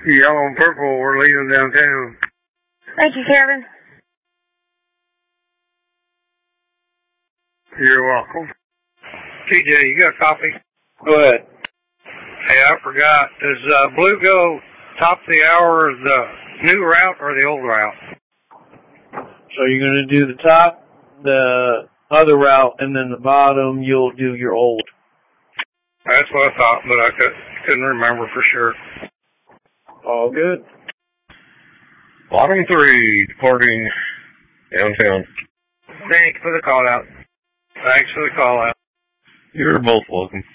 Yellow and purple, we're leaving downtown. Thank you, Kevin. You're welcome. TJ, you got a copy? Go ahead. Hey, I forgot. Does Blue go top of the hour the new route or the old route? So you're going to do the top, the other route, and then the bottom you'll do your old. That's what I thought, but I couldn't remember for sure. All good. Bottom 3, departing downtown. Thank you for the call out. Thanks for the call out. You're both welcome.